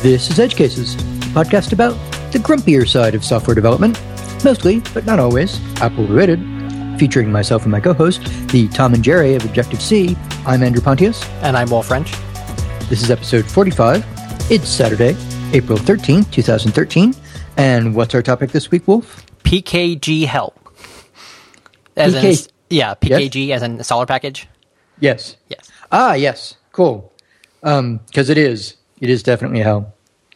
This is Edge Cases, a podcast about the grumpier side of software development, mostly, but not always, Apple-related. Featuring myself and my co-host, the Tom and Jerry of Objective-C. I'm Andrew Pontius. And I'm Wolf French. This is episode 45. It's Saturday, April 13th, 2013. And what's our topic this week, Wolf? PKG help. PKG yes? As in installer package. Yes. Yes. Ah, yes. Cool. Because it is definitely hell.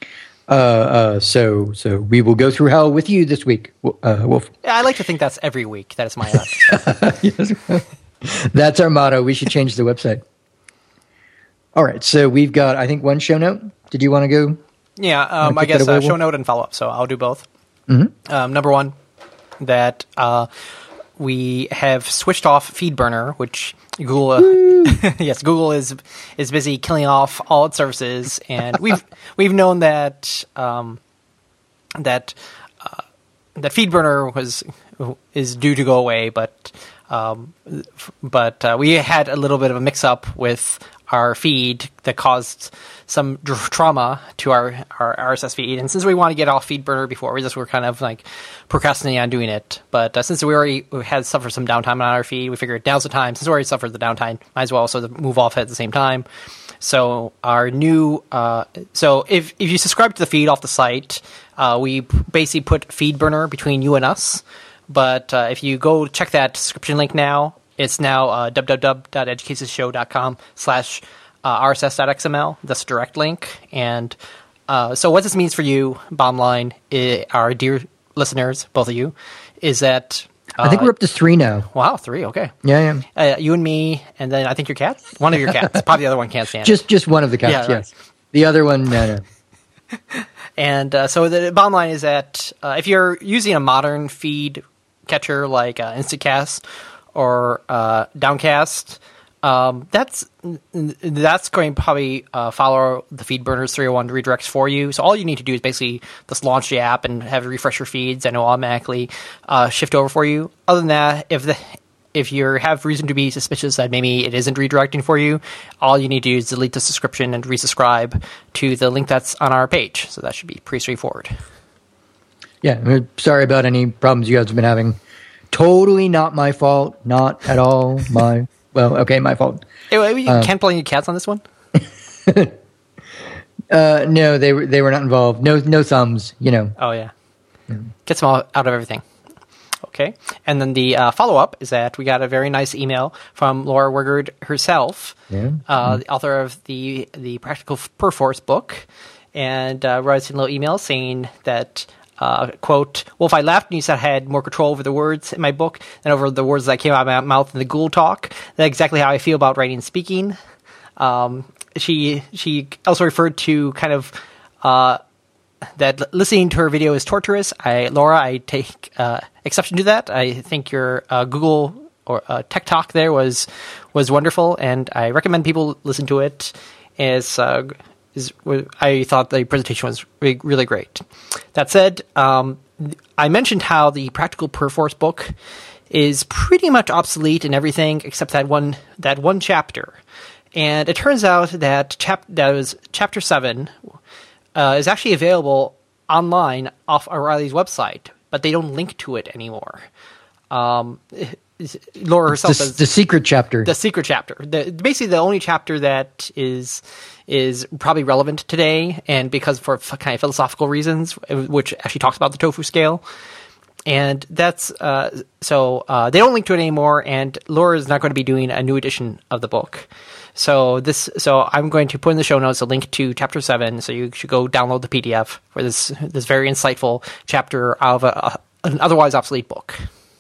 So we will go through hell with you this week, Wolf. I like to think that's every week. That is my yes. That's our motto. We should change the website. All right. So we've got, I think, one show note. Did you want to go? Yeah. I guess show note and follow up. So I'll do both. Mm-hmm. Number one, that we have switched off FeedBurner, which Google, Google is busy killing off all its services, and we've known that that FeedBurner is due to go away, but we had a little bit of a mix-up with our feed that caused some trauma to our RSS feed, and since we want to get off FeedBurner before, we were kind of like procrastinating on doing it. But since we already had suffered some downtime on our feed, we figured now's the time. Since we already suffered the downtime, might as well also move off at the same time. So our new, if you subscribe to the feed off the site, we basically put FeedBurner between you and us. But if you go check that subscription link now, it's now www.edgecasesshow.com/rss.xml. That's a direct link. And so what this means for you, bottom line, our dear listeners, both of you, is that... I think we're up to 3 now. Wow, 3, okay. Yeah. You and me, and then I think your cat? One of your cats. Probably the other one can't stand it. Just one of the cats, yes. Right. The other one, no. And so the bottom line is that if you're using a modern feed catcher like Instacast or Downcast, that's going to probably follow the FeedBurner's 301 redirects for you. So all you need to do is basically just launch the app and have it refresh your feeds, and it'll automatically shift over for you. Other than that, if you have reason to be suspicious that maybe it isn't redirecting for you, all you need to do is delete the subscription and resubscribe to the link that's on our page. So that should be pretty straightforward. Yeah, we're sorry about any problems you guys have been having. Totally not my fault. Not at all my... Well, okay, my fault. Hey, you can't blame your cats on this one? No, they were not involved. No thumbs, you know. Oh, yeah. Gets them all out of everything. Okay. And then the follow-up is that we got a very nice email from Laura Wigard herself, the author of the Practical Perforce book, and writes a little email saying that... quote, Wolf, I laughed when you said I had more control over the words in my book than over the words that came out of my mouth in the Google talk. That's exactly how I feel about writing and speaking. She also referred to kind of that listening to her video is torturous. Laura, I take exception to that. I think your Google or Tech Talk there was wonderful, and I recommend people listen to it. I thought the presentation was really great. That said, I mentioned how the Practical Perforce book is pretty much obsolete in everything except that one chapter. And it turns out that chapter 7 is actually available online off O'Reilly's website, but they don't link to it anymore. Laura herself says the secret chapter. The secret chapter. Basically, the only chapter that is probably relevant today, and because for kind of philosophical reasons, which actually talks about the tofu scale. And that's so they don't link to it anymore, and Laura is not going to be doing a new edition of the book. So I'm going to put in the show notes a link to chapter 7, so you should go download the PDF for this very insightful chapter of an otherwise obsolete book.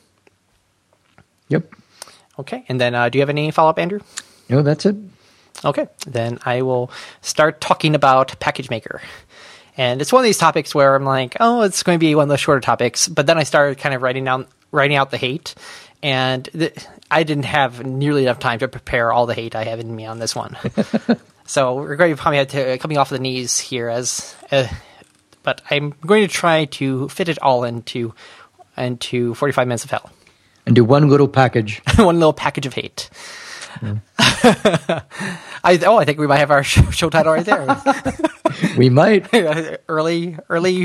Yep. Okay, and then do you have any follow-up, Andrew? No, that's it. Okay, then I will start talking about Package Maker. And it's one of these topics where I'm like, oh, it's going to be one of the shorter topics. But then I started kind of writing out the hate, and I didn't have nearly enough time to prepare all the hate I have in me on this one. So we're going to probably have to coming off the knees here, but I'm going to try to fit it all into 45 minutes of hell. And do one little package. One little package of hate. I think we might have our show title right there. We might. early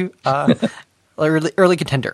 contender.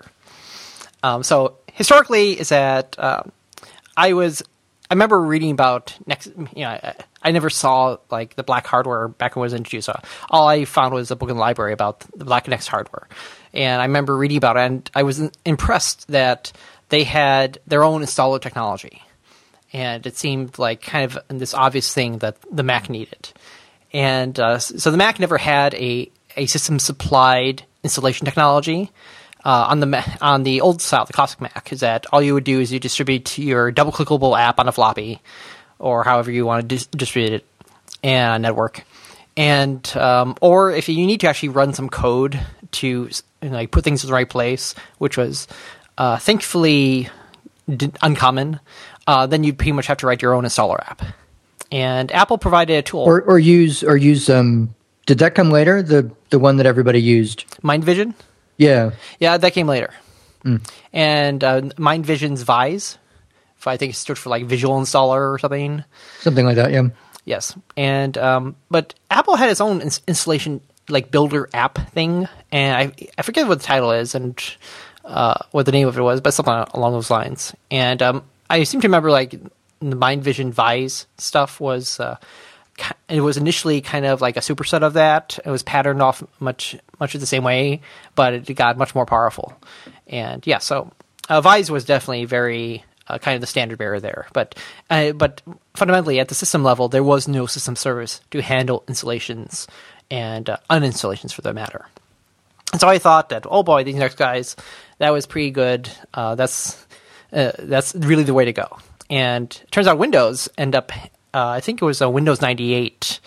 So historically, is that I remember reading about Next. I never saw like the Black hardware back when I was introduced. So all I found was a book in the library about the Black Next hardware, and I remember reading about it, and I was impressed that they had their own installer technology, and it seemed like kind of this obvious thing that the Mac needed. And so the Mac never had a system supplied installation technology. On the old style, the classic Mac, is that all you would do is you distribute your double clickable app on a floppy, or however you want to distribute it, and a network. And or if you need to actually run some code to put things in the right place, which was thankfully uncommon, then you'd pretty much have to write your own installer app. And Apple provided a tool, or use. Did that come later? The one that everybody used, MindVision. Yeah, that came later. And MindVision's Vise, I think it stood for like Visual Installer or something like that. Yeah. Yes, and but Apple had its own installation like builder app thing, and I forget what the title is and what the name of it was, but something along those lines. And I seem to remember like the MindVision Vise stuff was. It was initially kind of like a superset of that. It was patterned off much of the same way, but it got much more powerful. And yeah, so Vise was definitely very kind of the standard bearer there. But fundamentally, at the system level, there was no system service to handle installations and uninstallations for that matter. And so I thought that, oh boy, these next guys, that was pretty good. That's really the way to go. And it turns out Windows end up. I think it was Windows 98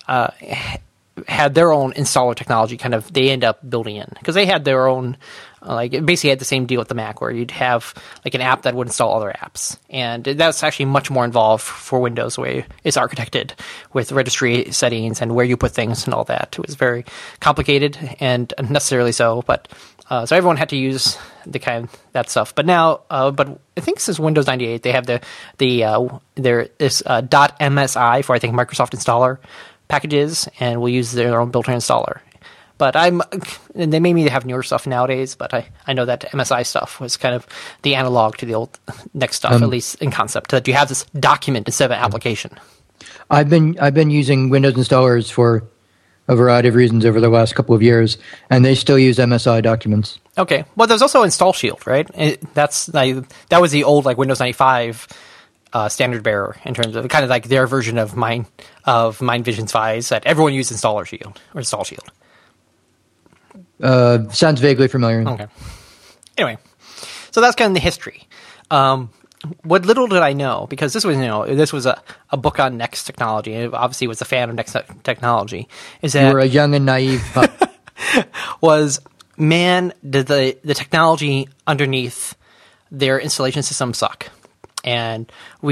had their own installer technology. Kind of, they end up building in because they had their own. It basically had the same deal with the Mac, where you'd have like an app that would install other apps, and that's actually much more involved for Windows, the way it's architected with registry settings and where you put things and all that. It was very complicated and unnecessarily so, but. So everyone had to use that stuff, but now, but I think since Windows 98, they have there is .msi for I think Microsoft installer packages, and we'll use their own built-in installer. But and they may have newer stuff nowadays, but I know that MSI stuff was kind of the analog to the old Next stuff, at least in concept, that you have this document instead of an application. I've been using Windows installers for a variety of reasons over the last couple of years, and they still use MSI documents. Okay. Well, there's also Install Shield, right? That was the old Windows 95 standard bearer in terms of kind of like their version of MindVision's Vise that everyone used Install Shield. Sounds vaguely familiar. Okay. Anyway, so that's kind of the history. What little did I know, because this was a book on Next technology, and obviously was a fan of Next technology, is that you were a young and naive did the technology underneath their installation system suck. And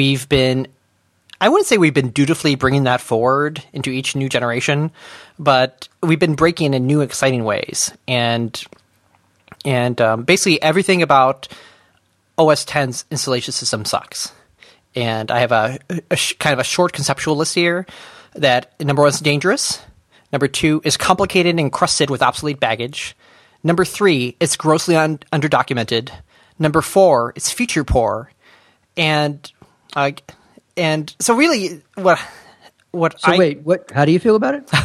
I wouldn't say we've been dutifully bringing that forward into each new generation, but we've been breaking in new exciting ways. And basically everything about OS X's installation system sucks. And I have a kind of a short conceptual list here that number 1 is dangerous. Number 2 is complicated and encrusted with obsolete baggage. Number 3, it's grossly underdocumented. Number 4, it's feature poor. And so really what how do you feel about it?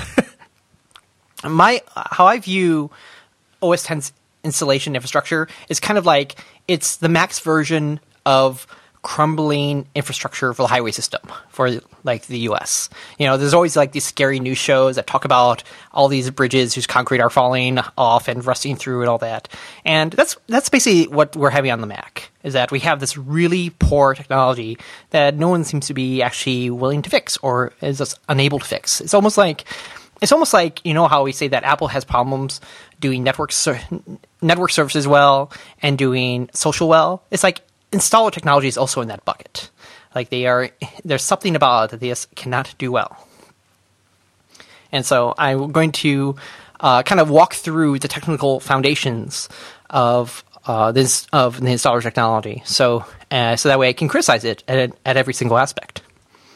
How I view OS X's installation infrastructure is kind of like it's the Mac's version of crumbling infrastructure for the highway system for like the US. There's always like these scary news shows that talk about all these bridges whose concrete are falling off and rusting through and all that. And that's basically what we're having on the Mac, is that we have this really poor technology that no one seems to be actually willing to fix or is just unable to fix. It's almost like how we say that Apple has problems doing network services well and doing social well. It's like installer technology is also in that bucket. Like there's something about it that they cannot do well. And so I'm going to kind of walk through the technical foundations of the installer technology, so that way I can criticize it at every single aspect.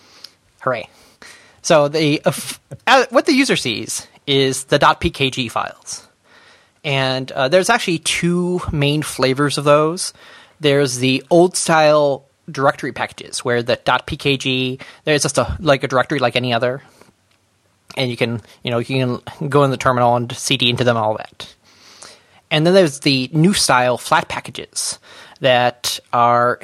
Hooray. So what the user sees is the .pkg files. And there's actually two main flavors of those. There's the old-style directory packages, where the .pkg, there's just a directory like any other. And you can go in the terminal and cd into them, all that. And then there's the new-style flat packages that are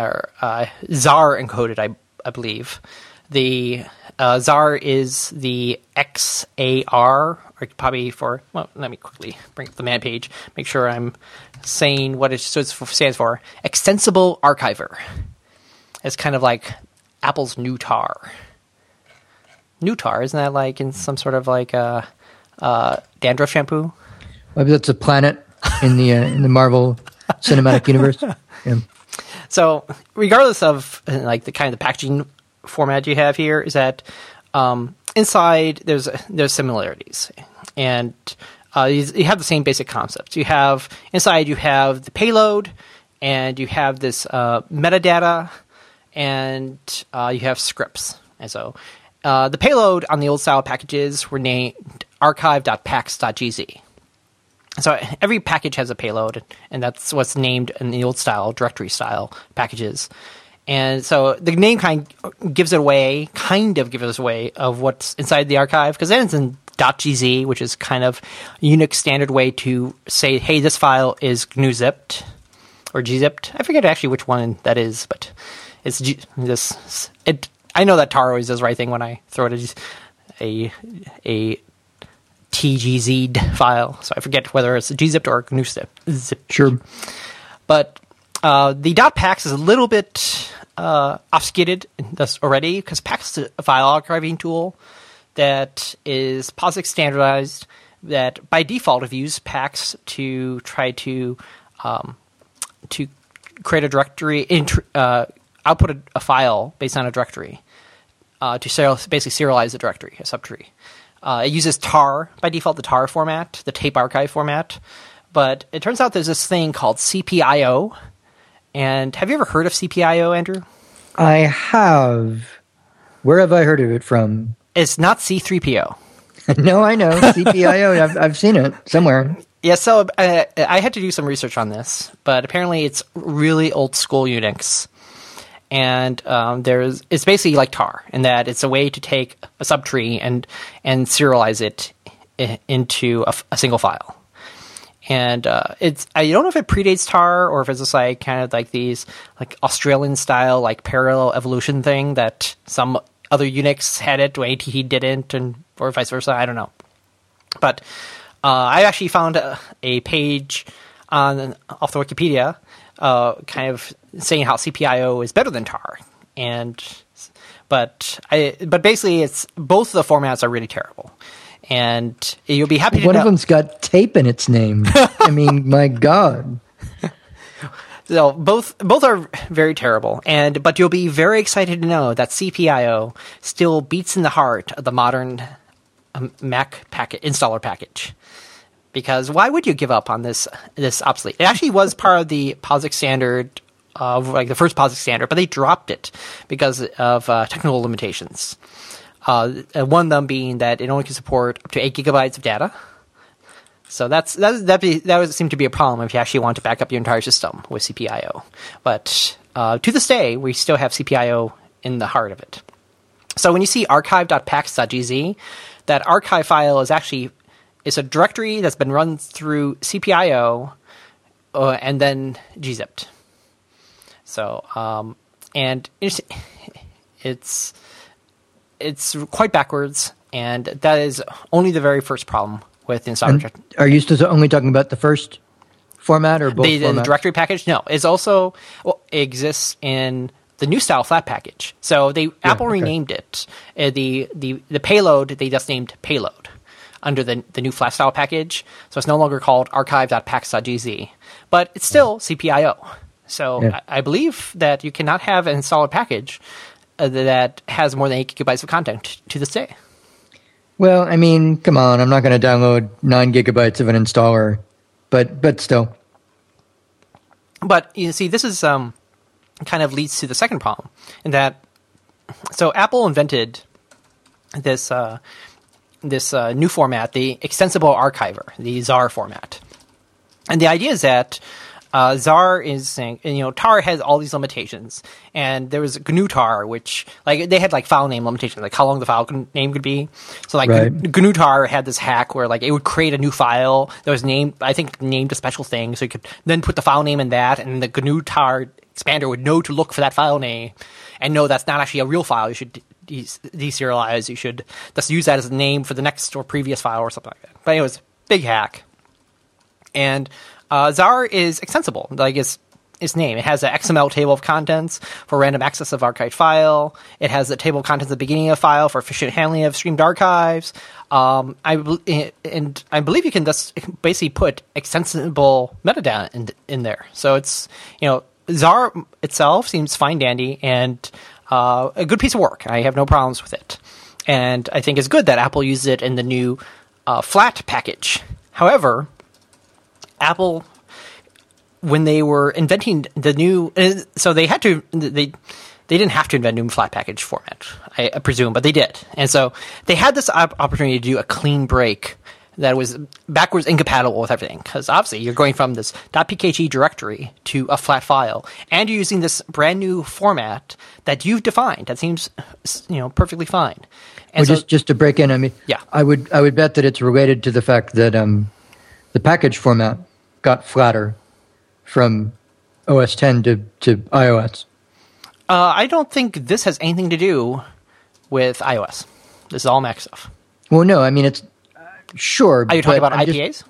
ZAR encoded, I believe. The ZAR is the XAR, or probably let me quickly bring up the man page, make sure I'm saying what it stands for. Extensible Archiver. It's kind of like Apple's new tar. New tar, isn't that like in some sort of like dandruff shampoo? Maybe that's a planet in the Marvel Cinematic Universe. Yeah. So, regardless of like the kind of the packaging format you have here, is that inside there's similarities, and you have the same basic concepts. You have the payload, and you have this metadata, and you have scripts. And so the payload on the old style packages were named archive.pax.gz. So every package has a payload, and that's what's named in the old style, directory style packages. And so the name kind of gives it away of what's inside the archive, because then it's in .gz, which is kind of a Unix standard way to say, hey, this file is GNU-zipped or gzipped. I forget actually which one that is, but it's I know that tar always does the right thing when I throw it a TGZ'd file, so I forget whether it's gzipped or GNU-zipped. Sure. But the .pax is a little bit obfuscated already, because PAX is a file archiving tool that is POSIX standardized, that by default have used PAX to try to create a directory, output a file based on a directory, to basically serialize the directory, a subtree. It uses tar by default, the tar format, the tape archive format. But it turns out there's this thing called CPIO. And have you ever heard of CPIO, Andrew? I have. Where have I heard of it from? It's not C3PO. No, I know. CPIO, I've seen it somewhere. Yeah, so I had to do some research on this, but apparently it's really old school Unix. And it's basically like tar, in that it's a way to take a subtree and serialize it into a single file. And I don't know if it predates tar, or if it's just like kind of like these like Australian style like parallel evolution thing that some other Unix had it, AT didn't, or vice versa. I don't know. But I actually found a page off the Wikipedia, kind of saying how CPIO is better than tar, but basically it's both of the formats are really terrible. And you'll be happy to know. One of them's got tape in its name. I mean, my God. So both are very terrible, but you'll be very excited to know that CPIO still beats in the heart of the modern Mac installer package. Because why would you give up on this obsolete? It actually was part of the POSIX standard, like the first POSIX standard, but they dropped it because of technical limitations. One of them being that it only can support up to 8 gigabytes of data. So that would seem to be a problem if you actually want to back up your entire system with CPIO. But to this day, we still have CPIO in the heart of it. So when you see archive.pax.gz, that archive file is actually a directory that's been run through CPIO and then gzipped. So and it's quite backwards, and that is only the very first problem with installer. Are you still only talking about the first format or both formats? The directory package? No, it also exists in the new style flat package. So Apple renamed it. The payload they just named payload under the new flat style package. So it's no longer called archive.pax.gz, but it's still CPIO. So I believe that you cannot have an installer package that has more than 8 gigabytes of content to this day. Well, I mean, come on, I'm not going to download 9 gigabytes of an installer, but still. But you see, this is kind of leads to the second problem, in that so Apple invented this new format, the Extensible Archiver, the ZAR format. And the idea is that ZAR is saying, tar has all these limitations, and there was GNU tar, which they had file name limitations, like how long the file name could be. So GNU tar had this hack where it would create a new file that was named a special thing, so you could then put the file name in that, and the GNU tar expander would know to look for that file name and know that's not actually a real file. You should deserialize. You should just use that as a name for the next or previous file or something like that. But it was big hack. And ZAR is extensible, its name. It has an XML table of contents for random access of archived file. It has a table of contents at the beginning of a file for efficient handling of streamed archives. I believe you can just basically put extensible metadata in there. So it's, ZAR itself seems fine dandy and a good piece of work. I have no problems with it. And I think it's good that Apple uses it in the new flat package. However, Apple, when they were inventing the new, so they didn't have to invent new flat package format, I presume, but they did. And so they had this opportunity to do a clean break that was backwards incompatible with everything. Because obviously you're going from this .pkg directory to a flat file, and you're using this brand new format that you've defined. That seems, perfectly fine. And well, just to break in, I mean, yeah. I would bet that it's related to the fact that the package format got flatter from OS 10 to iOS. I don't think this has anything to do with iOS. This is all Mac stuff. Well, no, I mean, it's sure. Are you talking about IPAs?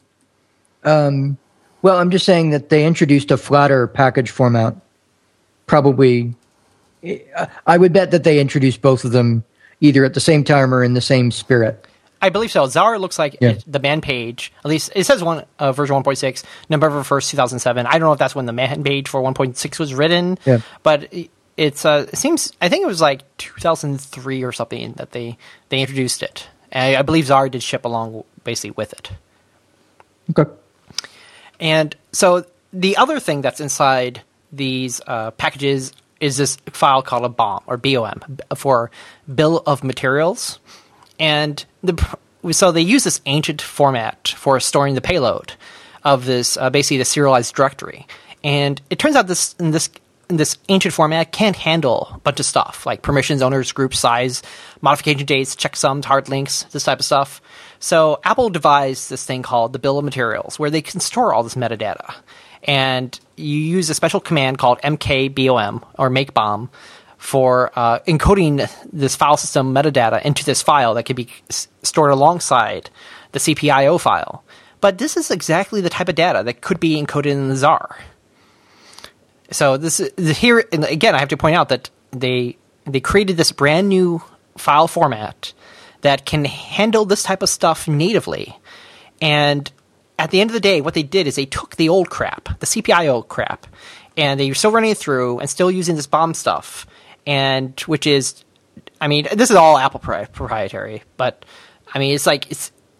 Well, I'm just saying that they introduced a flatter package format. Probably, I would bet that they introduced both of them either at the same time or in the same spirit. I believe so. ZAR looks like the man page, at least it says version 1.6, November 1st, 2007. I don't know if that's when the man page for 1.6 was written, but it seems, I think it was 2003 or something that they introduced it. And I believe ZAR did ship along basically with it. Okay. And so the other thing that's inside these packages is this file called a BOM, or BOM, for Bill of Materials. And so they use this ancient format for storing the payload of this, basically the serialized directory. And it turns out this ancient format can't handle a bunch of stuff, like permissions, owners, groups, size, modification dates, checksums, hard links, this type of stuff. So Apple devised this thing called the Bill of Materials, where they can store all this metadata. And you use a special command called mkbom, or makebom, for encoding this file system metadata into this file that can be stored alongside the CPIO file. But this is exactly the type of data that could be encoded in the ZAR. So here again, I have to point out that they created this brand new file format that can handle this type of stuff natively. And at the end of the day, what they did is they took the old crap, the CPIO crap, and they were still running it through and still using this BOM stuff. And which is, I mean, this is all Apple proprietary, but I mean, it's like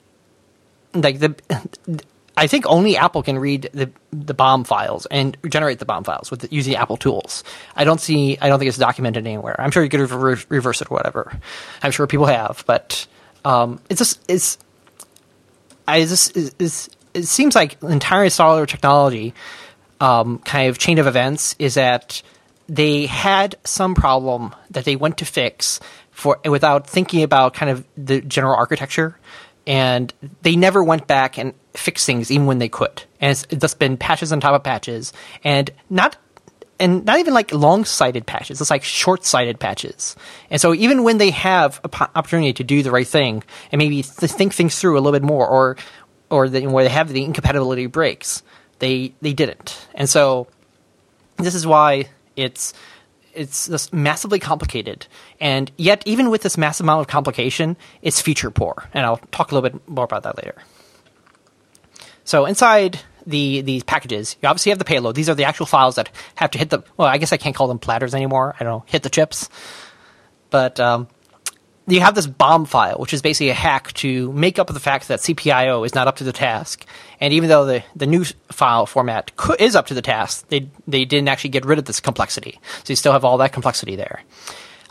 I think only Apple can read the BOM files and generate the BOM files using Apple tools. I don't think it's documented anywhere. I'm sure you could reverse it or whatever. I'm sure people have, but it seems like the entire Solar Technology kind of chain of events is that they had some problem that they went to fix without thinking about kind of the general architecture, and they never went back and fixed things even when they could. And it's just been patches on top of patches, and not even like long-sighted patches. It's like short-sighted patches. And so even when they have an opportunity to do the right thing and maybe think things through a little bit more, or where they have the incompatibility breaks, they didn't. And so this is why it's just massively complicated, and yet even with this massive amount of complication, it's feature poor, and I'll talk a little bit more about that later. So inside these packages, you obviously have the payload. These are the actual files that have to hit I guess I can't call them platters anymore. I don't know, hit the chips. But you have this BOM file, which is basically a hack to make up for the fact that CPIO is not up to the task. And even though the new file format is up to the task, they didn't actually get rid of this complexity. So you still have all that complexity there.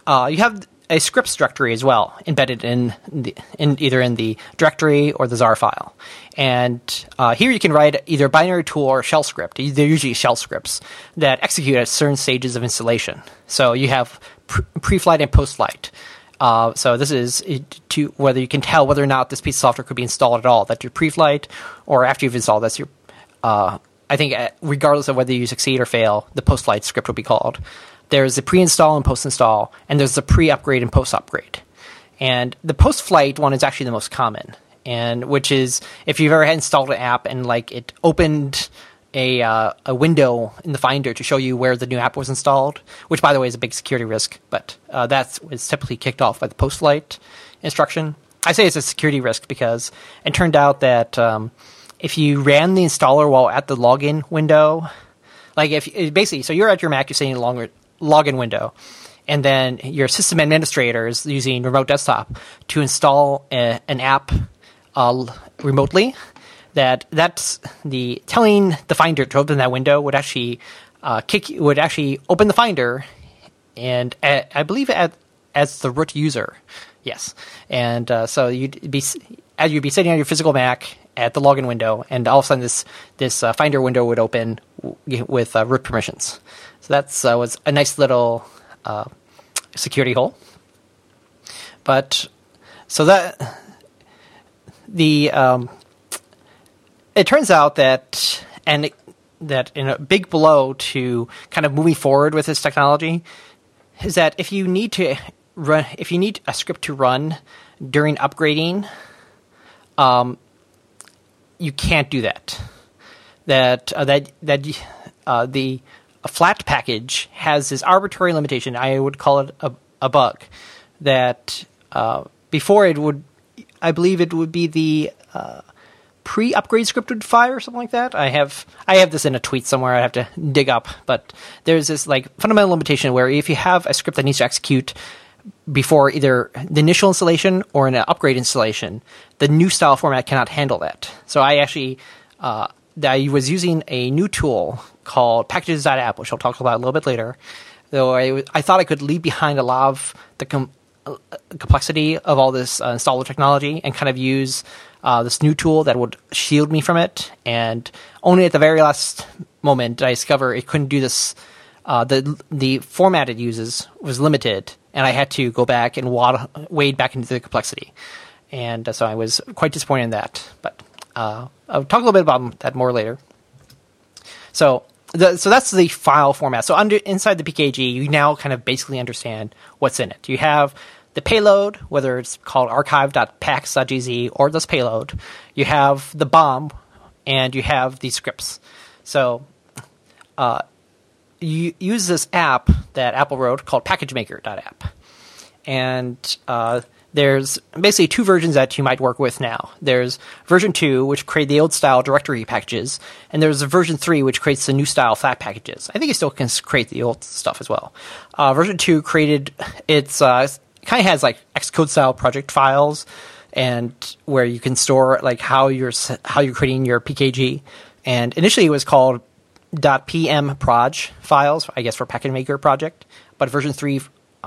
you have a scripts directory as well, embedded in either in the directory or the ZAR file. And here you can write either a binary tool or a shell script. They're usually shell scripts that execute at certain stages of installation. So you have pre-flight and post-flight. So this is to whether you can tell whether or not this piece of software could be installed at all. That's your pre-flight, or after you've installed, that's your. I think regardless of whether you succeed or fail, the post-flight script will be called. There's the pre-install and post-install, and there's the pre-upgrade and post-upgrade. And the post-flight one is actually the most common, and which is if you've ever had installed an app and like it opened a window in the Finder to show you where the new app was installed, which by the way is a big security risk, but that's typically kicked off by the post-flight instruction. I say it's a security risk because it turned out that if you ran the installer while at the login window, like so you're at your Mac, you're sitting in a login window, and then your system administrator is using remote desktop to install an app remotely. That's the telling the Finder to open that window would actually open the Finder, and I believe as the root user, yes. And so you'd be sitting on your physical Mac at the login window, and all of a sudden this Finder window would open with root permissions. So that was a nice little security hole. But so that it turns out that in a big blow to kind of moving forward with this technology is that if you need a script to run during upgrading, you can't do that. The flat package has this arbitrary limitation. I would call it a bug that before it would, I believe it would be the pre-upgrade script would fire or something like that. I have this in a tweet somewhere. I have to dig up, but there's this like fundamental limitation where if you have a script that needs to execute before either the initial installation or an upgrade installation, the new style format cannot handle that. So I actually I was using a new tool called packages.app, which I'll talk about a little bit later. Though I thought I could leave behind a lot of the complexity of all this installer technology and kind of use this new tool that would shield me from it. And only at the very last moment did I discover it couldn't do this. The format it uses was limited, and I had to go back and wade back into the complexity. And so I was quite disappointed in that. But I'll talk a little bit about that more later. So that's the file format. So inside the PKG, you now kind of basically understand what's in it. You have the payload, whether it's called archive.pax.gz or this payload. You have the BOM, and you have the scripts. So you use this app that Apple wrote called packagemaker.app. And there's basically two versions that you might work with now. There's version 2, which create the old style directory packages, and there's a version 3, which creates the new style flat packages. I think it still can create the old stuff as well. Version 2 created kind of has like Xcode style project files, and where you can store like how you're creating your PKG. And initially it was called .pmproj files, I guess for Package Maker project, but version 3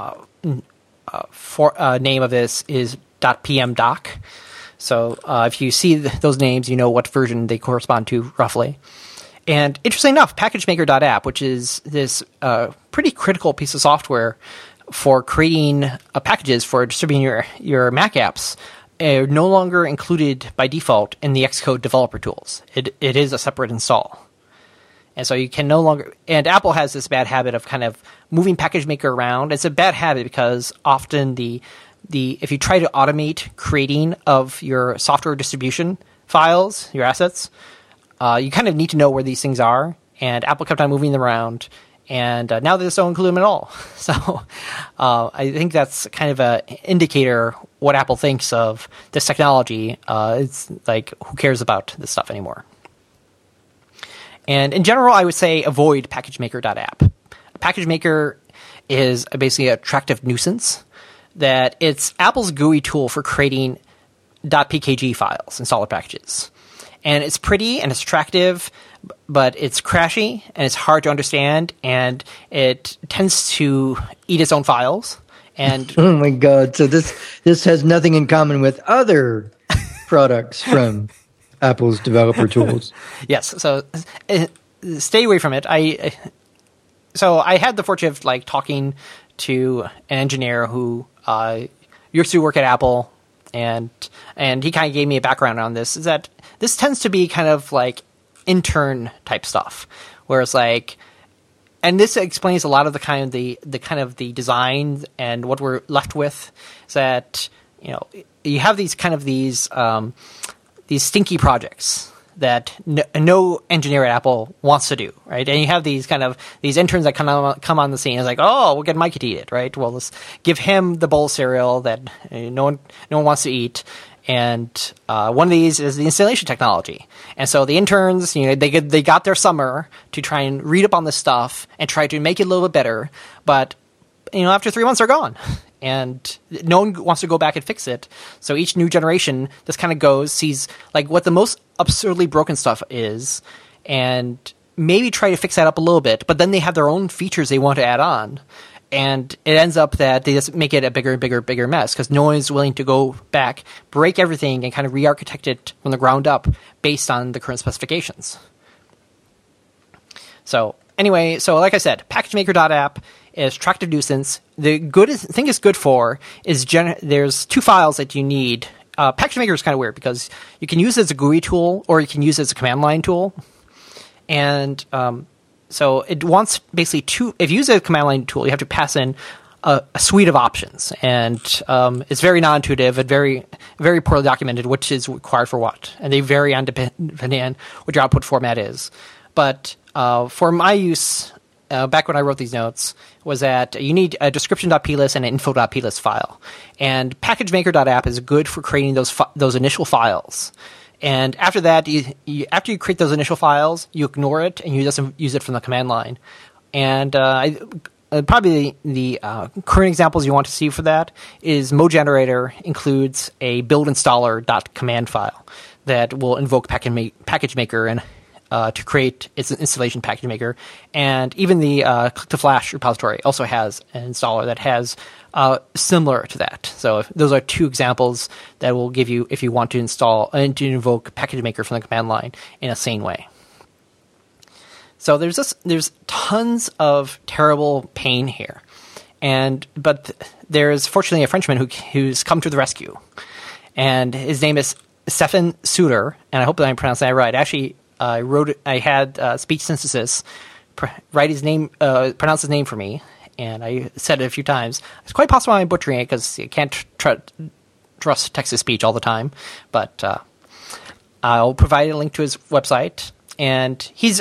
name of this is .pmdoc. So if you see those names, you know what version they correspond to roughly. And interestingly enough, pacagemaker.app, which is this pretty critical piece of software for creating packages for distributing your Mac apps, are no longer included by default in the Xcode developer tools. It is a separate install. And so you can no longer, and Apple has this bad habit of kind of moving Package Maker around. It's a bad habit because often if you try to automate creating of your software distribution files, your assets, you kind of need to know where these things are. And Apple kept on moving them around, and now they just don't include them at all. So I think that's kind of an indicator what Apple thinks of this technology. It's like, who cares about this stuff anymore? And in general, I would say avoid packagemaker.app. PackageMaker is basically an attractive nuisance that it's Apple's GUI tool for creating .pkg files, installer packages. And it's pretty and it's attractive, but it's crashy and it's hard to understand, and it tends to eat its own files. And oh my God! So this has nothing in common with other products from Apple's developer tools. Yes, so stay away from it. So I had the fortune of like talking to an engineer who used to work at Apple, and he kind of gave me a background on this. Is that this tends to be kind of like intern type stuff, whereas like, and this explains a lot of the kind of the design and what we're left with. Is that you have these stinky projects that no engineer at Apple wants to do, right? And you have these interns that come on the scene. It's like, oh, we'll get Mikey to eat it, right? Well, let's give him the bowl of cereal that no one wants to eat. And one of these is the installation technology. And so the interns, they got their summer to try and read up on this stuff and try to make it a little bit better. But after 3 months, they're gone. And no one wants to go back and fix it. So each new generation just kind of sees like what the most absurdly broken stuff is, and maybe try to fix that up a little bit. But then they have their own features they want to add on. And it ends up that they just make it a bigger and bigger mess because no one is willing to go back, break everything, and kind of re-architect it from the ground up based on the current specifications. So anyway, like I said, PackageMaker.app is Tractive Nuisance. The thing it's good for is there's two files that you need. PackageMaker is kind of weird because you can use it as a GUI tool or you can use it as a command line tool. And so it wants basically two. If you use a command line tool, you have to pass in a suite of options, and it's very non-intuitive and very, very poorly documented which is required for what, and they vary depending on what your output format is. But for my use, back when I wrote these notes, was that you need a description.plist and an info.plist file, and PackageMaker.app is good for creating those initial files. And after that, after you create those initial files, you ignore it and you just use it from the command line. And probably the current examples you want to see for that is MoGenerator includes a build installer.command file that will invoke PackageMaker and to create its installation PackageMaker. And even the Click-to-Flash repository also has an installer that has similar to that. So those are two examples that will give you if you want to install and to invoke PackageMaker from the command line in a sane way. So there's tons of terrible pain here, but there's fortunately a Frenchman who's come to the rescue, and his name is Stefan Suter, and I hope that I'm pronouncing that right. Actually, I had speech synthesis write his name, pronounce his name for me. And I said it a few times. It's quite possible I'm butchering it because you can't trust text-to-speech all the time. But I'll provide a link to his website. And he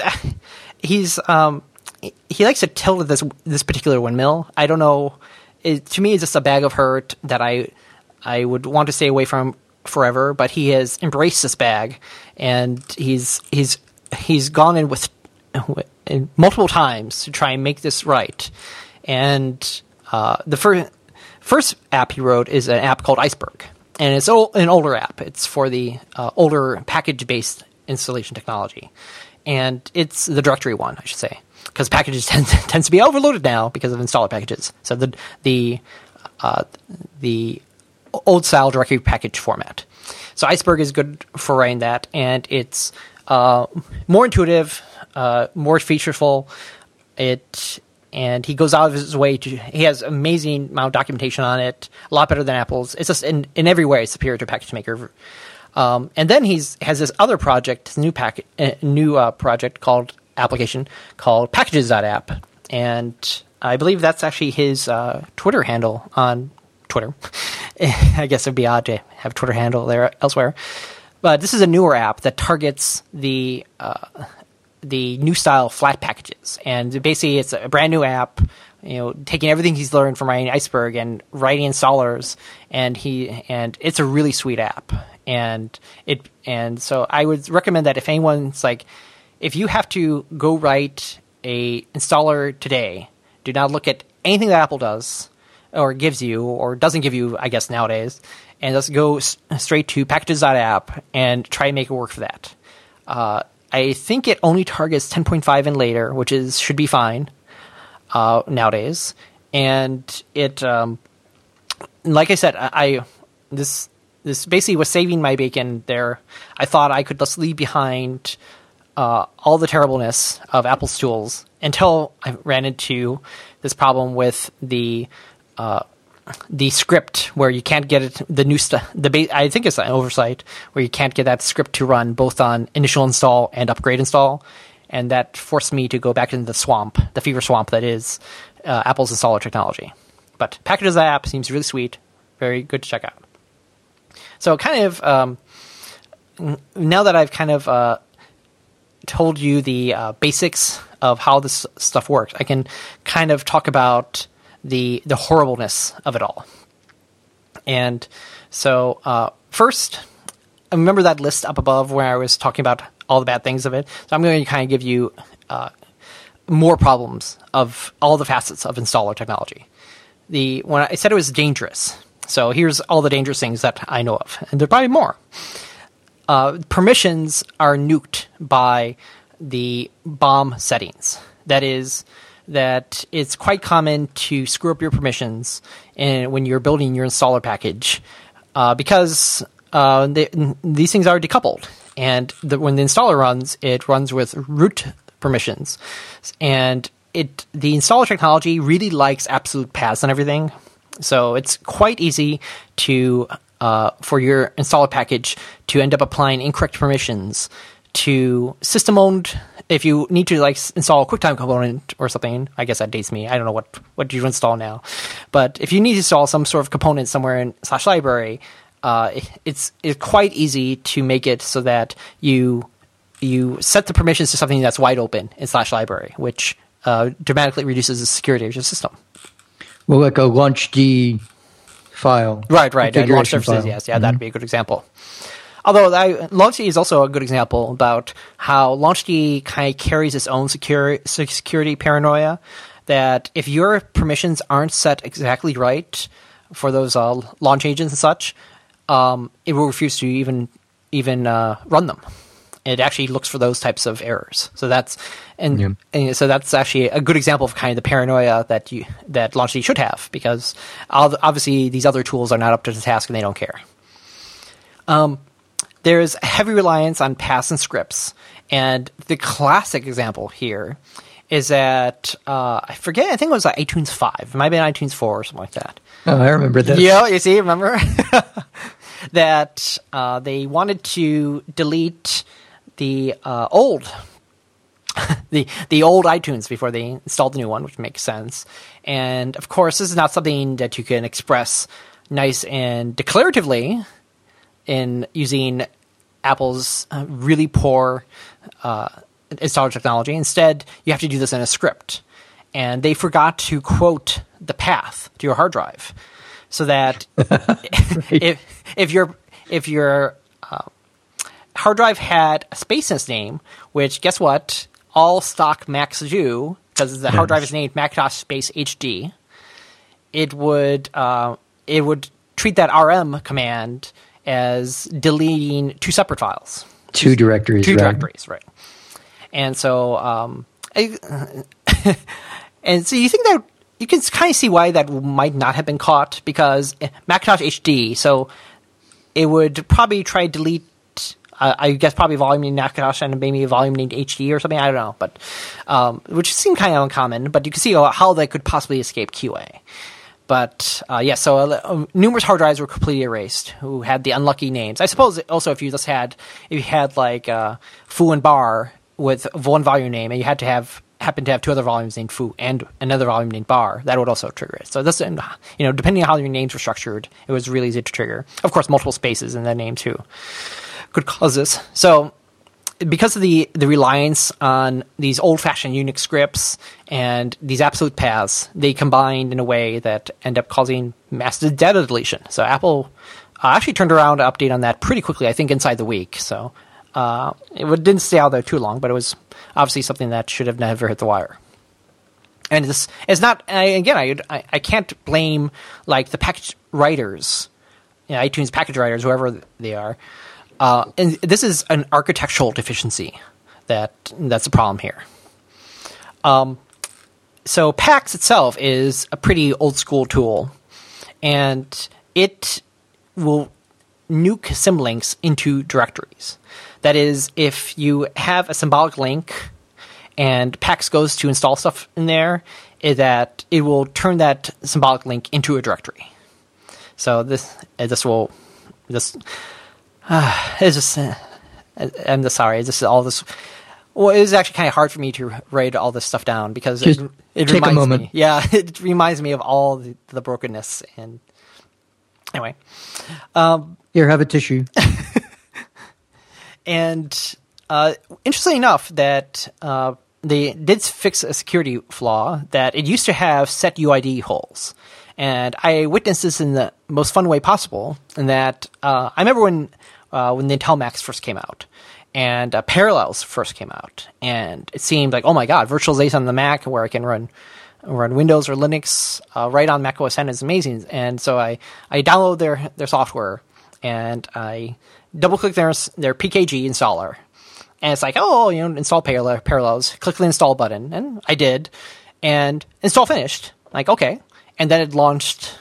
likes to tilt this particular windmill. I don't know. To me, it's just a bag of hurt that I would want to stay away from forever. But he has embraced this bag, and he's gone in with multiple times to try and make this right. And the first app he wrote is an app called Iceberg, and it's an older app. It's for the older package-based installation technology, and it's the directory one, I should say, because packages tends to be overloaded now because of installer packages. So the old-style directory package format. So Iceberg is good for writing that, and it's more intuitive, more featureful. And he goes out of his way he has amazing amount of documentation on it, a lot better than Apple's. It's just in every way superior to PackageMaker. And then has this other project, new project called application called Packages.app. And I believe that's actually his Twitter handle on Twitter. I guess it'd be odd to have a Twitter handle there elsewhere. But this is a newer app that targets the new style flat packages, and basically it's a brand new app, taking everything he's learned from writing Iceberg and writing installers, and it's a really sweet app. And so I would recommend that if anyone's like, if you have to go write a installer today, do not look at anything that Apple does or gives you or doesn't give you, I guess nowadays, and just go straight to packages.app and try and make it work for that. I think it only targets 10.5 and later, which should be fine nowadays. And it like I said, this basically was saving my bacon there. I thought I could just leave behind all the terribleness of Apple's tools until I ran into this problem with the script where you can't get it. The new stuff. I think it's an oversight where you can't get that script to run both on initial install and upgrade install, and that forced me to go back into the fever swamp that is Apple's installer technology. But Packages app seems really sweet, very good to check out. So kind of now that I've kind of told you the basics of how this stuff works, I can kind of talk about the horribleness of it all. And so first, remember that list up above where I was talking about all the bad things of it? So I'm going to kind of give you more problems of all the facets of installer technology. When I said it was dangerous, so here's all the dangerous things that I know of, and there are probably more. Permissions are nuked by the BOM settings. That is, that it's quite common to screw up your permissions when you're building your installer package because these things are decoupled. And when the installer runs, it runs with root permissions. And the installer technology really likes absolute paths and everything. So it's quite easy to for your installer package to end up applying incorrect permissions to system-owned. If you need to install a QuickTime component or something, I guess that dates me. I don't know what you install now, but if you need to install some sort of component somewhere in /library, it's quite easy to make it so that you set the permissions to something that's wide open in /library, which dramatically reduces the security of your system. Well, like a launchd file. Right. Launch services, yes. Yeah, that'd be a good example. Although launchd is also a good example about how launchd kind of carries its own security paranoia, that if your permissions aren't set exactly right for those launch agents and such, it will refuse to even run them. It actually looks for those types of errors. So that's and so that's actually a good example of kind of the paranoia that launchd should have, because obviously these other tools are not up to the task and they don't care. There's a heavy reliance on paths and scripts, and the classic example here is that I forget. I think it was iTunes 5. It might have been iTunes 4 or something like that. Oh, I remember this. Yeah, you see, remember that they wanted to delete the old iTunes before they installed the new one, which makes sense. And of course, this is not something that you can express nice and declaratively in using Apple's really poor installer technology. Instead, you have to do this in a script. And they forgot to quote the path to your hard drive, so that if your hard drive had a space in its name, which, guess what, all stock Macs do, because the hard drive is named Macintosh Space HD, it would treat that RM command as deleting two separate files. Two directories, right. And so, and so you think that you can kind of see why that might not have been caught, because Macintosh HD, so it would probably try to delete, I guess probably volume named Macintosh and maybe a volume named HD or something, I don't know, but which seemed kind of uncommon, but you can see how they could possibly escape QA. But so numerous hard drives were completely erased who had the unlucky names. I suppose also if you had like Foo and Bar with one volume name, and you happen to have two other volumes named Foo and another volume named Bar, that would also trigger it. So this, depending on how your names were structured, it was really easy to trigger. Of course, multiple spaces in that name too could cause this. So because of the reliance on these old-fashioned Unix scripts and these absolute paths, they combined in a way that end up causing massive data deletion. So Apple actually turned around to update on that pretty quickly, I think inside the week. So it didn't stay out there too long, but it was obviously something that should have never hit the wire. And this is not, again, I can't blame like the package writers, iTunes package writers, whoever they are. And this is an architectural deficiency that's a problem here. So PAX itself is a pretty old school tool. and it will nuke symlinks into directories. That is, if you have a symbolic link and PAX goes to install stuff in there, that it will turn that symbolic link into a directory. So I'm just sorry. This is all this. Well, it was actually kind of hard for me to write all this stuff down because it take a moment. Me. Yeah, it reminds me of all the brokenness. And anyway, here, have a tissue. And interestingly enough, that they did fix a security flaw that it used to have set UID holes. And I witnessed this in the most fun way possible. In that I remember when the Intel Macs first came out, and Parallels first came out, and it seemed like, oh my god, virtualization on the Mac where I can run Windows or Linux right on Mac OS X is amazing. And so I download their software, and I double click their PKG installer, and it's like, oh, install Parallels. Click the install button, and I did, and install finished. Like, okay. And then it launched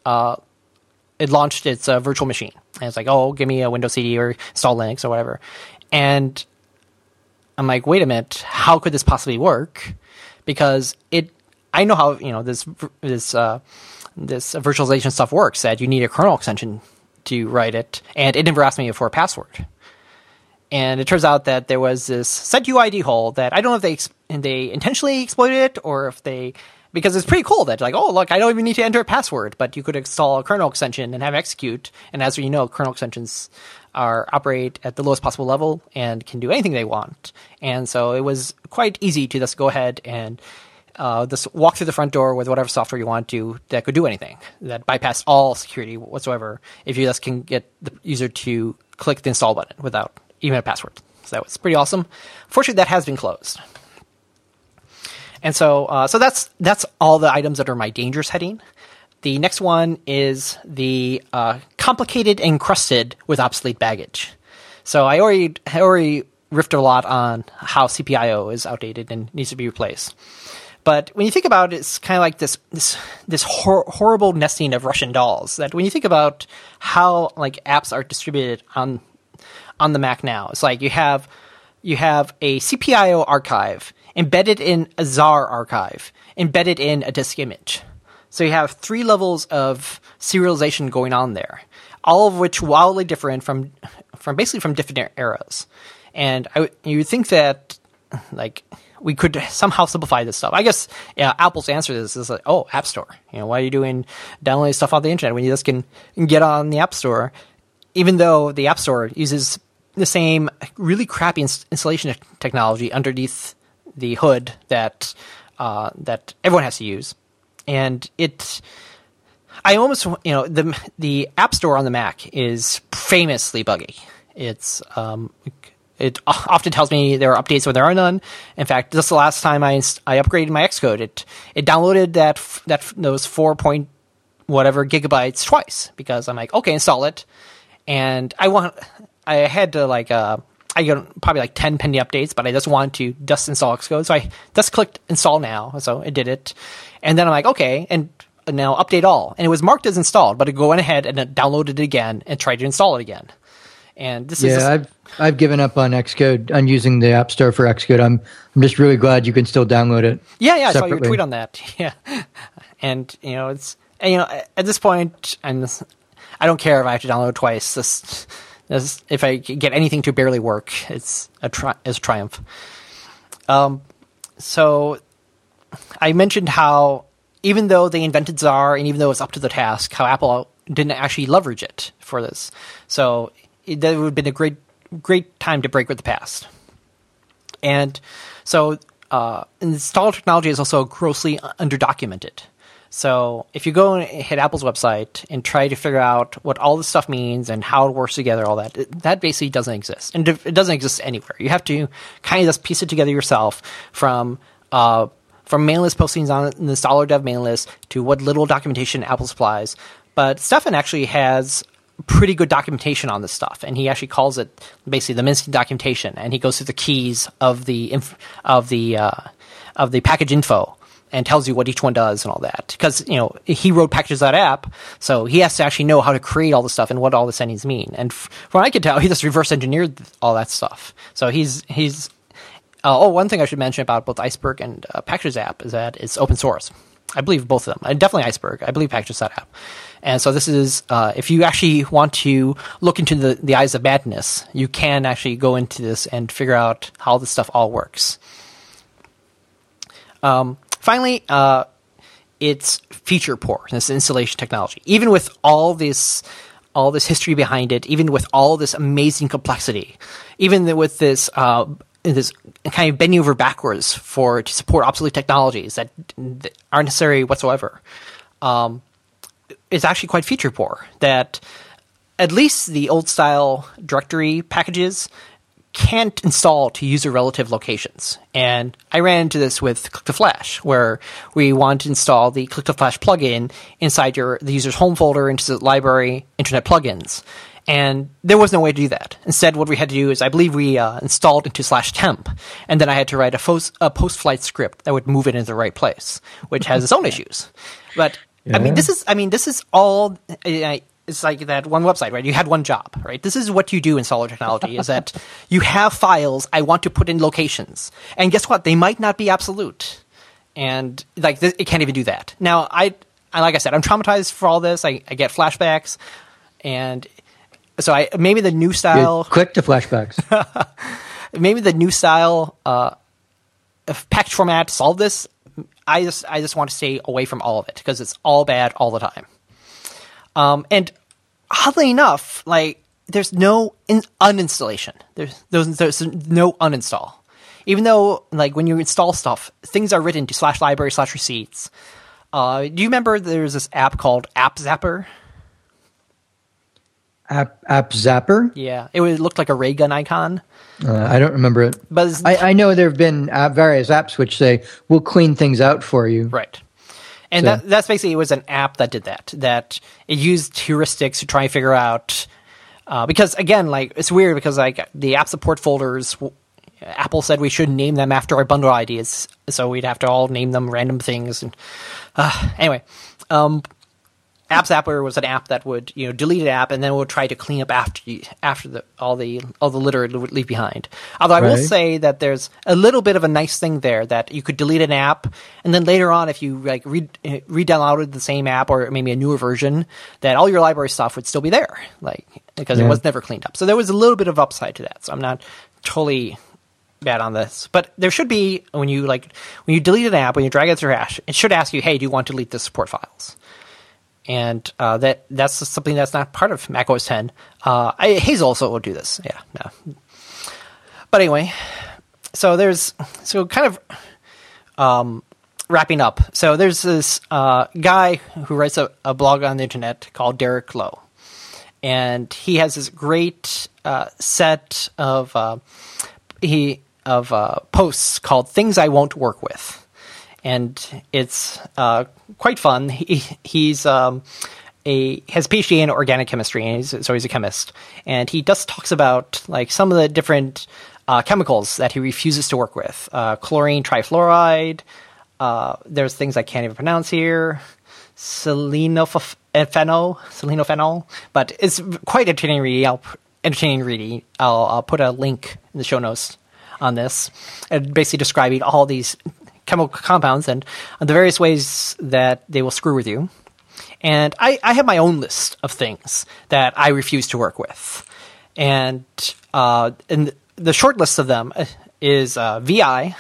its virtual machine. And it's like, oh, give me a Windows CD or install Linux or whatever. And I'm like, wait a minute, how could this possibly work? Because I know how this virtualization stuff works. That you need a kernel extension to write it, and it never asked me for a password. And it turns out that there was this set UID hole that I don't know if they intentionally exploited it or if they. Because it's pretty cool that, like, oh, look, I don't even need to enter a password, but you could install a kernel extension and have execute. And as we know, kernel extensions operate at the lowest possible level and can do anything they want. And so it was quite easy to just go ahead and just walk through the front door with whatever software you want to that could do anything, that bypass all security whatsoever, if you just can get the user to click the install button without even a password. So that was pretty awesome. Fortunately, that has been closed. And so that's all the items that are my dangerous heading. The next one is the complicated and encrusted with obsolete baggage. So I already riffed a lot on how CPIO is outdated and needs to be replaced. But when you think about it, it's kind of like this horrible nesting of Russian dolls. That when you think about how like apps are distributed on the Mac now, it's like you have a CPIO archive embedded in a ZAR archive, embedded in a disk image. So you have 3 levels of serialization going on there, all of which wildly different from different eras. And you would think that like we could somehow simplify this stuff. I guess Apple's answer to this is like, oh, App Store. Why are you downloading stuff off the internet when you just can get on the App Store? Even though the App Store uses the same really crappy installation technology underneath the hood that everyone has to use, and I almost the App Store on the Mac is famously buggy. It often tells me there are updates when there are none. In fact, just the last time I upgraded my Xcode, it downloaded those 4 point whatever gigabytes twice because I'm like, okay, install it, and I had to I get probably like 10 pending updates, but I just wanted to just install Xcode. So I just clicked install now. So it did it. And then I'm like, okay, and now update all. And it was marked as installed, but it went ahead and it downloaded it again and tried to install it again. And this is I've given up on Xcode, on using the App Store for Xcode. I'm just really glad you can still download it. Yeah, I saw your tweet on that. Yeah. And at this point I don't care if I have to download twice. If I get anything to barely work, it's a triumph. So I mentioned how even though they invented ZAR and even though it's up to the task, how Apple didn't actually leverage it for this. So that would have been a great time to break with the past. And so installer technology is also grossly underdocumented. So if you go and hit Apple's website and try to figure out what all this stuff means and how it works together, all that basically doesn't exist. And it doesn't exist anywhere. You have to kind of just piece it together yourself from mailing list postings on the installer dev mailing list to what little documentation Apple supplies. But Stefan actually has pretty good documentation on this stuff, and he actually calls it basically the Minsky documentation, and he goes through the keys of the package info. and tells you what each one does and all that. Because, he wrote packages.app, so he has to actually know how to create all the stuff and what all the settings mean. And from what I can tell, he just reverse engineered all that stuff. So he's one thing I should mention about both Iceberg and Packages.app is that it's open source. I believe both of them. And definitely Iceberg. I believe Packages.app. And so this is, if you actually want to look into the eyes of madness, you can actually go into this and figure out how this stuff all works. Finally, it's feature poor, this installation technology. Even with all this history behind it, even with all this amazing complexity, even with this kind of bending over backwards to support obsolete technologies that aren't necessary whatsoever, it's actually quite feature poor. That at least the old style directory packages can't install to user relative locations. And I ran into this with Click2Flash, where we want to install the Click2Flash plugin inside the user's home folder into the library Internet Plugins. And there was no way to do that. Instead, what we had to do is, I believe we installed into /temp, and then I had to write a post-flight script that would move it into the right place, which has its own issues. But yeah. This is all. It's like that one website, right? You had one job, right? This is what you do in Solr Technology: is that you have files I want to put in locations, and guess what? They might not be absolute, and it can't even do that. Now, like I said, I'm traumatized for all this. I get flashbacks, and so maybe the new style. Quick to flashbacks. Maybe the new style of package format to solve this. I just want to stay away from all of it because it's all bad all the time. And oddly enough, there's no uninstallation. There's no uninstall. Even though, when you install stuff, things are written to /library/receipts. Do you remember there's this app called App Zapper? App Zapper? Yeah, it looked like a ray gun icon. I don't remember it. But I know there have been various apps which say, we'll clean things out for you. Right. And that's basically, it was an app that did that it used heuristics to try and figure out, because again, it's weird because the app support folders, Apple said we shouldn't name them after our bundle IDs, so we'd have to all name them random things. And anyway, App Zapper was an app that would delete an app and then would try to clean up after all the litter it would leave behind. Although I will say that there's a little bit of a nice thing there that you could delete an app and then later on, if you re-downloaded the same app or maybe a newer version, that all your library stuff would still be there, because it was never cleaned up. So there was a little bit of upside to that. So I'm not totally bad on this, but there should be when you delete an app, when you drag it through hash, it should ask you, hey, do you want to delete the support files? And that's something that's not part of Mac OS X. Hazel also will do this. Yeah, no. But anyway, so kind of wrapping up. So there's this guy who writes a blog on the internet called Derek Lowe, and he has this great set of posts called "Things I Won't Work With." And it's quite fun. He's has a PhD in organic chemistry, and so he's a chemist. And he just talks about some of the different chemicals that he refuses to work with. Chlorine trifluoride. There's things I can't even pronounce here. Selenophenol. But it's quite entertaining reading. I'll put a link in the show notes on this, and basically describing all these chemical compounds and the various ways that they will screw with you. And I have my own list of things that I refuse to work with. And the short list of them is VI,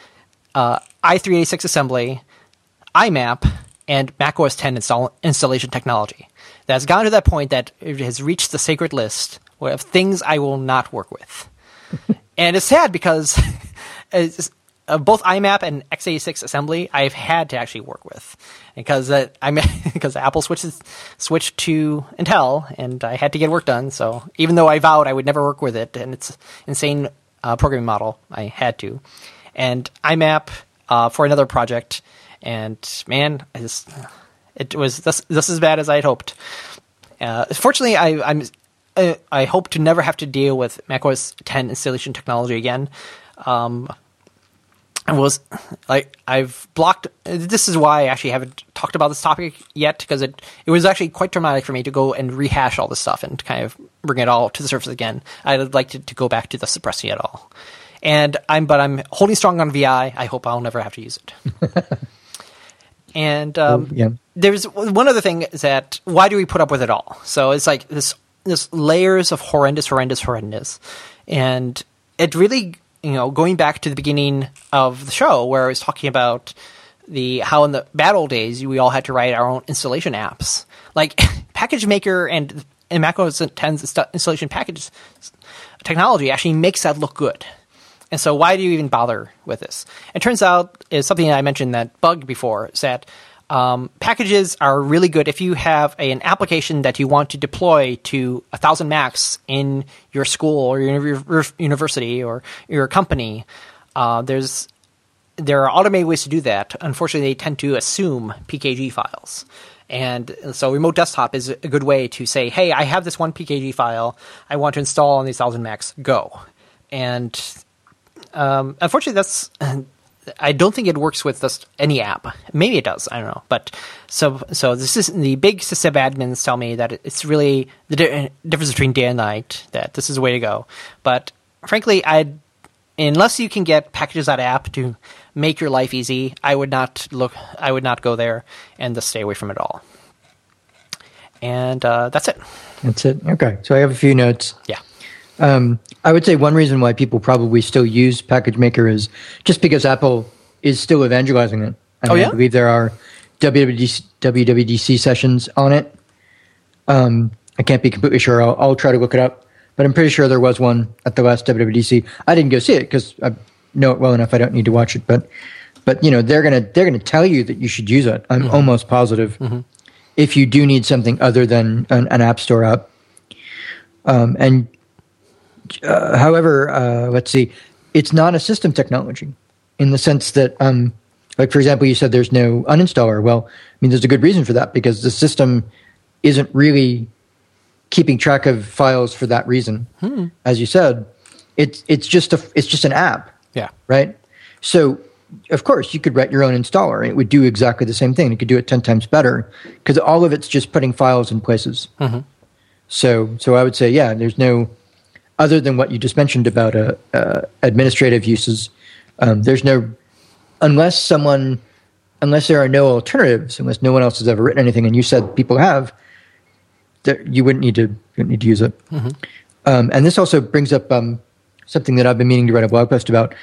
i386 assembly, IMAP, and Mac OS X installation technology. That's gone to that point that it has reached the sacred list of things I will not work with. And it's sad because both IMAP and x86 assembly I've had to actually work with because Apple switched to Intel and I had to get work done. So even though I vowed I would never work with it and it's insane programming model, I had to. And IMAP for another project, and man, it was this as bad as I had hoped. Fortunately, I hope to never have to deal with macOS 10 installation technology again. was like, I've blocked. This is why I actually haven't talked about this topic yet, because it was actually quite traumatic for me to go and rehash all this stuff and kind of bring it all to the surface again. I'd like to go back to the suppressing it all. And I'm holding strong on VI. I hope I'll never have to use it. And there's one other thing, is that why do we put up with it all? So it's like this layers of horrendous. And it really, going back to the beginning of the show where I was talking about how in the bad old days we all had to write our own installation apps. Like Package Maker and Mac OS X's installation package technology actually makes that look good. And so why do you even bother with this? It turns out, is something I mentioned that bugged before, is that packages are really good if you have an application that you want to deploy to 1,000 Macs in your school or your university or your company. There are automated ways to do that. Unfortunately, they tend to assume PKG files. And so Remote Desktop is a good way to say, hey, I have this one PKG file I want to install on these 1,000 Macs. Go. And unfortunately, I don't think it works with just any app. Maybe it does. I don't know. But so this is the big system admins tell me that it's really the difference between day and night, that this is the way to go. But frankly, unless you can get packages.app to make your life easy, I would not go there and just stay away from it all. And that's it. That's it. Okay. So I have a few notes. Yeah. I would say one reason why people probably still use Package Maker is just because Apple is still evangelizing it. I believe there are WWDC sessions on it. I can't be completely sure. I'll try to look it up. But I'm pretty sure there was one at the last WWDC. I didn't go see it because I know it well enough. I don't need to watch it. But they're gonna tell you that you should use it. I'm almost positive. Mm-hmm. If you do need something other than an App Store app. However, let's see, it's not a system technology in the sense that, like, for example, you said there's no uninstaller. Well, I mean, there's a good reason for that, because the system isn't really keeping track of files for that reason. As you said, it's just an app. Yeah. Right. So, of course, you could write your own installer and it would do exactly the same thing. You could do it 10 times better because all of it's just putting files in places. Mm-hmm. So I would say, yeah, there's no, other than what you just mentioned about administrative uses, there's no, unless there are no alternatives, unless no one else has ever written anything, and you said people have, you wouldn't need to use it. Mm-hmm. And this also brings up something that I've been meaning to write a blog post about.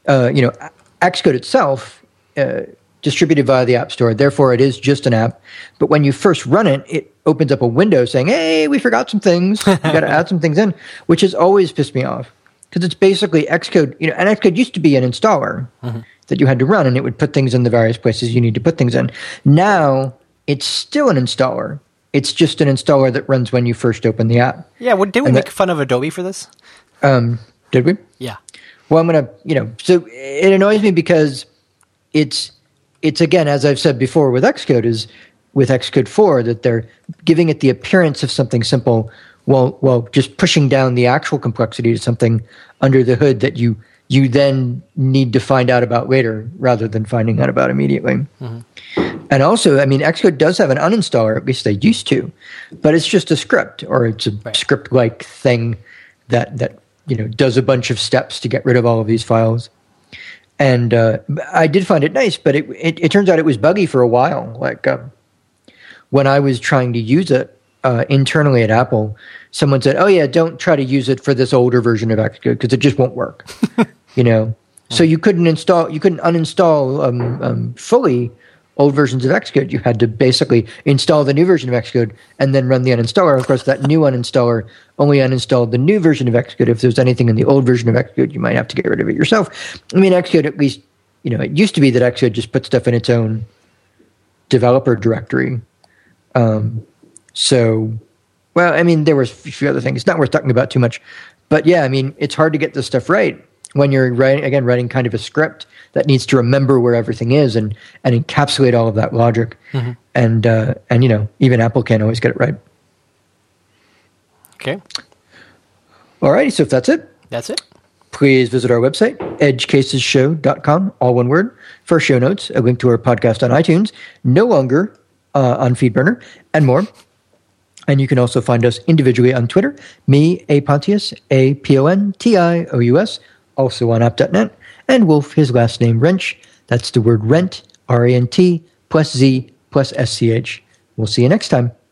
Xcode itself, distributed via the App Store, therefore it is just an app. But when you first run it, it opens up a window saying, hey, we forgot some things. You got to add some things in, which has always pissed me off. Because it's basically Xcode, and Xcode used to be an installer that you had to run, and it would put things in the various places you need to put things in. Now, it's still an installer. It's just an installer that runs when you first open the app. Yeah, did we make fun of Adobe for this? Did we? Yeah. Well, I'm going to, so it annoys me because it's again, as I've said before with Xcode, is with Xcode 4, that they're giving it the appearance of something simple while just pushing down the actual complexity to something under the hood that you then need to find out about later rather than finding out about immediately. Mm-hmm. And also, I mean, Xcode does have an uninstaller, at least they used to, but it's just a script, or it's a script-like thing that does a bunch of steps to get rid of all of these files. And I did find it nice, but it turns out it was buggy for a while. Like when I was trying to use it internally at Apple, someone said, "Oh yeah, don't try to use it for this older version of Xcode because it just won't work." So you couldn't uninstall fully old versions of Xcode. You had to basically install the new version of Xcode and then run the uninstaller. Of course, that new uninstaller only uninstalled the new version of Xcode. If there's anything in the old version of Xcode, you might have to get rid of it yourself. I mean, Xcode, at least, it used to be that Xcode just put stuff in its own developer directory. Well, I mean, there was a few other things. It's not worth talking about too much. But yeah, I mean, it's hard to get this stuff right when you're writing kind of a script that needs to remember where everything is and encapsulate all of that logic. Mm-hmm. And even Apple can't always get it right. Okay. All righty, so if that's it. That's it. Please visit our website, edgecasesshow.com, all one word, for show notes, a link to our podcast on iTunes, no longer on FeedBurner, and more. And you can also find us individually on Twitter, me, A. Pontius, APONTIOUS, also on app.net, and Wolf, his last name, Wrench. That's the word rent, RANT, plus Z, plus SCH. We'll see you next time.